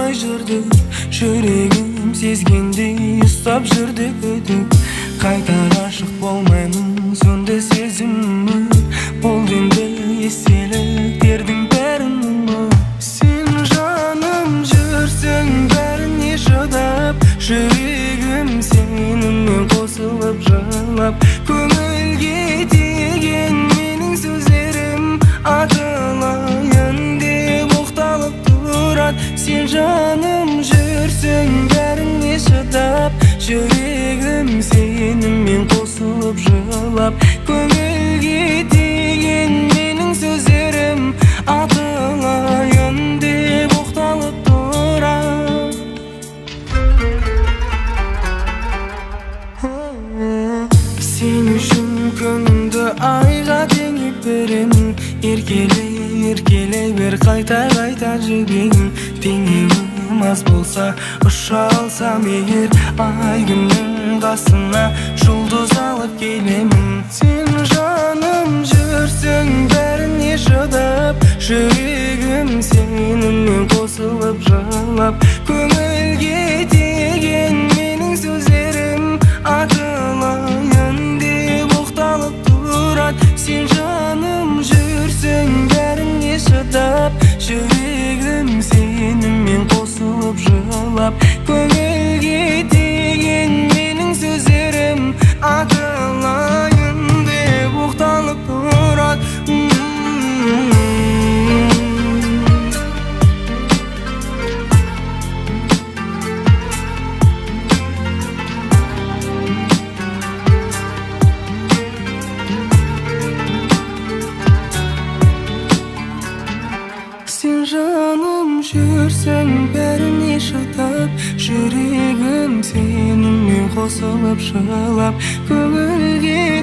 болмай жүрдік, жүрегім сезгендей ұстап жүрдік. Қайта ғашық болмаймын, сонда сезімім болды енді естеліктердің бәрін ұмыт. Сен жаным жүрсің бәріне шыдап, жүрегім сенімен қосылып жылап. Көңілге тиген менің сөздерім атылайын деп оқталып тұрады. Сен жаным жүрсің бәріне шыдап, жүрегім сенімен қосылып жылап. Көңілге тиген менің сөздерім атылайын деп оқталып тұрады. Сен үшін күнімді айға теңеп беремін. Еркелей бер қайта жібегін. Теңеуім аз болса ұша алсам егер, ай күннің қасына жұлдыз алып келемін. Сен жаным жүрсің бәріне шыдап, жүрегім сенімен қосылып жылап. Көңілге тиген менің сөздерім атылайын деп оқталып тұрады. Сен жаным жүрсің бәріне шыдап, жүрегім сенімен қосылып жылап. Көңілге тиген менің сөздерім атылайын деп оқталып тұрады. Сен жаным жүрсің бәріне шыдап, жүрегім сенімен қосылып жылап. Көңілге